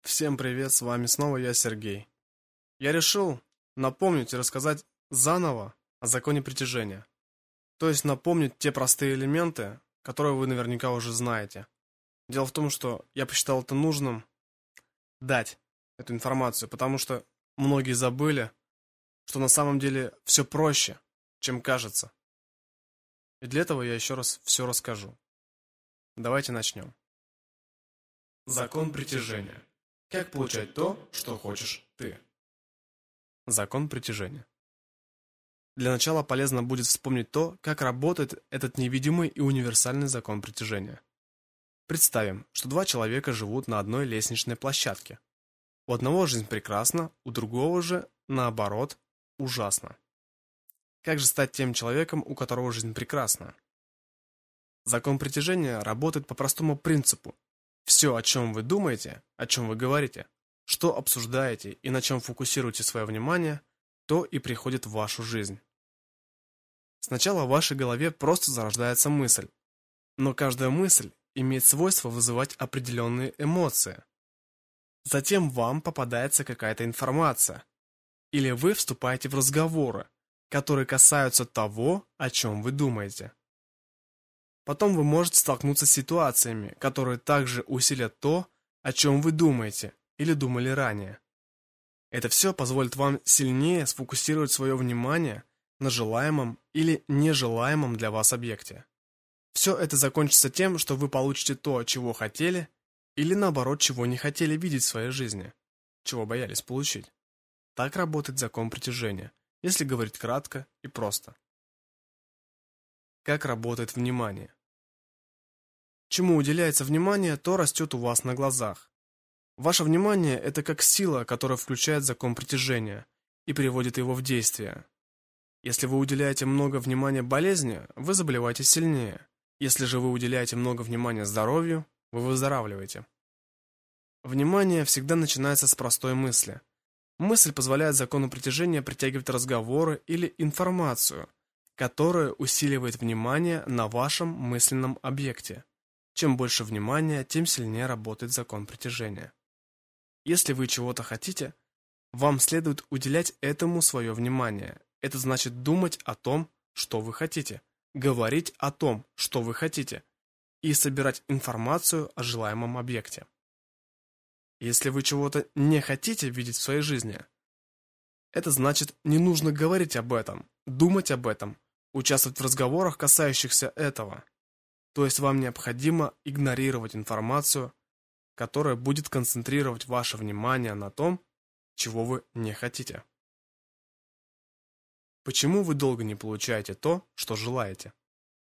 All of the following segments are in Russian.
Всем привет, с вами снова я, Сергей. Я решил напомнить и рассказать заново о законе притяжения. То есть напомнить те простые элементы, которые вы наверняка уже знаете. Дело в том, что я посчитал это нужным дать эту информацию, потому что многие забыли, что на самом деле все проще, чем кажется. И для этого я еще раз все расскажу. Давайте начнем. Закон притяжения. Как получать то, что хочешь ты? Закон притяжения. Для начала полезно будет вспомнить то, как работает этот невидимый и универсальный закон притяжения. Представим, что два человека живут на одной лестничной площадке. У одного жизнь прекрасна, у другого же, наоборот, ужасна. Как же стать тем человеком, у которого жизнь прекрасна? Закон притяжения работает по простому принципу. Все, о чем вы думаете, о чем вы говорите, что обсуждаете и на чем фокусируете свое внимание, то и приходит в вашу жизнь. Сначала в вашей голове просто зарождается мысль, но каждая мысль имеет свойство вызывать определенные эмоции. Затем вам попадается какая-то информация, или вы вступаете в разговоры, которые касаются того, о чем вы думаете. Потом вы можете столкнуться с ситуациями, которые также усилят то, о чем вы думаете или думали ранее. Это все позволит вам сильнее сфокусировать свое внимание на желаемом или нежелаемом для вас объекте. Все это закончится тем, что вы получите то, чего хотели, или наоборот, чего не хотели видеть в своей жизни, чего боялись получить. Так работает закон притяжения, если говорить кратко и просто. Как работает внимание? Чему уделяется внимание, то растет у вас на глазах. Ваше внимание – это как сила, которая включает закон притяжения и приводит его в действие. Если вы уделяете много внимания болезни, вы заболеваете сильнее. Если же вы уделяете много внимания здоровью, вы выздоравливаете. Внимание всегда начинается с простой мысли. Мысль позволяет закону притяжения притягивать разговоры или информацию, которая усиливает внимание на вашем мысленном объекте. Чем больше внимания, тем сильнее работает закон притяжения. Если вы чего-то хотите, вам следует уделять этому свое внимание. Это значит думать о том, что вы хотите, говорить о том, что вы хотите, и собирать информацию о желаемом объекте. Если вы чего-то не хотите видеть в своей жизни, это значит, не нужно говорить об этом, думать об этом, участвовать в разговорах, касающихся этого. То есть вам необходимо игнорировать информацию, которая будет концентрировать ваше внимание на том, чего вы не хотите. Почему вы долго не получаете то, что желаете?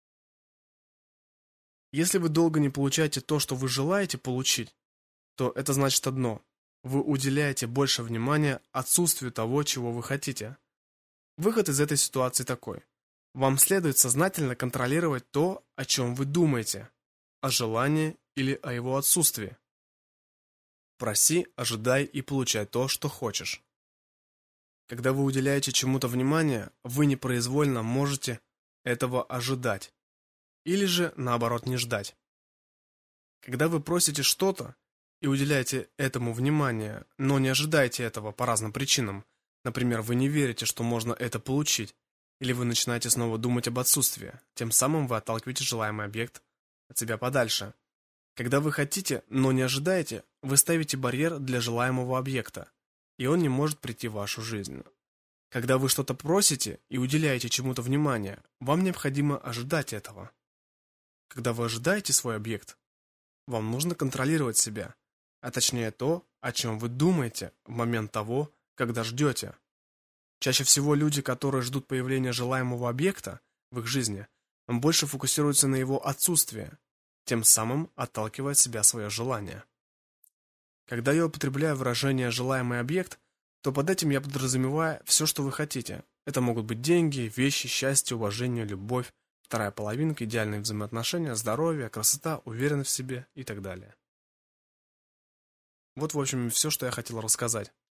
Если вы долго не получаете то, что вы желаете получить, то это значит одно – вы уделяете больше внимания отсутствию того, чего вы хотите. Выход из этой ситуации такой. Вам следует сознательно контролировать то, о чем вы думаете, о желании или о его отсутствии. Проси, ожидай и получай то, что хочешь. Когда вы уделяете чему-то внимание, вы непроизвольно можете этого ожидать, или же, наоборот, не ждать. Когда вы просите что-то и уделяете этому внимание, но не ожидаете этого по разным причинам, например, вы не верите, что можно это получить, или вы начинаете снова думать об отсутствии, тем самым вы отталкиваете желаемый объект от себя подальше. Когда вы хотите, но не ожидаете, вы ставите барьер для желаемого объекта, и он не может прийти в вашу жизнь. Когда вы что-то просите и уделяете чему-то внимание, вам необходимо ожидать этого. Когда вы ожидаете свой объект, вам нужно контролировать себя, а точнее то, о чем вы думаете в момент того, когда ждете. Чаще всего люди, которые ждут появления желаемого объекта в их жизни, больше фокусируются на его отсутствии, тем самым отталкивая от себя свое желание. Когда я употребляю выражение «желаемый объект», то под этим я подразумеваю все, что вы хотите. Это могут быть деньги, вещи, счастье, уважение, любовь, вторая половинка, идеальные взаимоотношения, здоровье, красота, уверенность в себе и так далее. Вот, в общем, все, что я хотел рассказать.